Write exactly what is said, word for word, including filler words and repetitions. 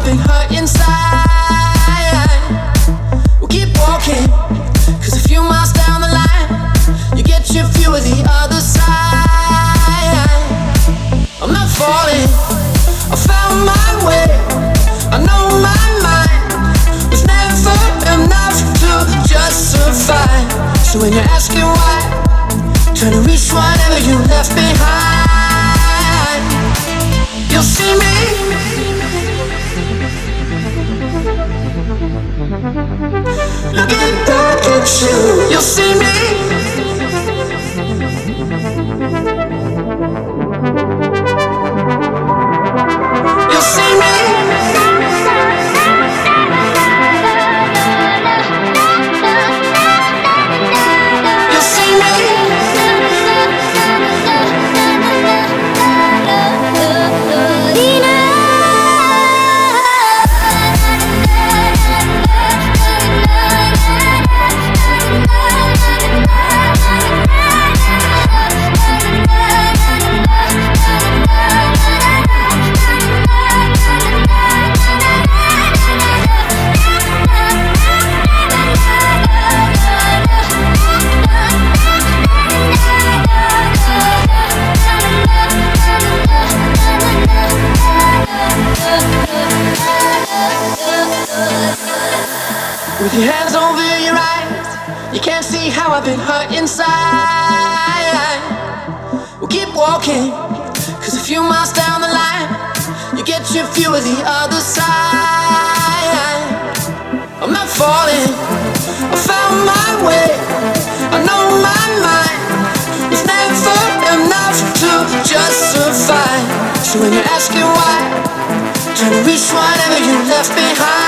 been hurt inside. We'll keep walking, cause a few miles down the line, you get your view of the other side. I'm not falling, I found my way. I know my mind was never enough to just survive. So when you're asking why, trying to reach whatever you left behind, you'll see me. Looking back at you, you'll see me. You'll see me. You'll see me. With your hands over your eyes, you can't see how I've been hurt inside. We'll keep walking, cause a few miles down the line, you get your view of the other side. I'm not falling, I found my way. I know my mind was never enough to just survive. So when you're asking why, trying to reach whatever you left behind,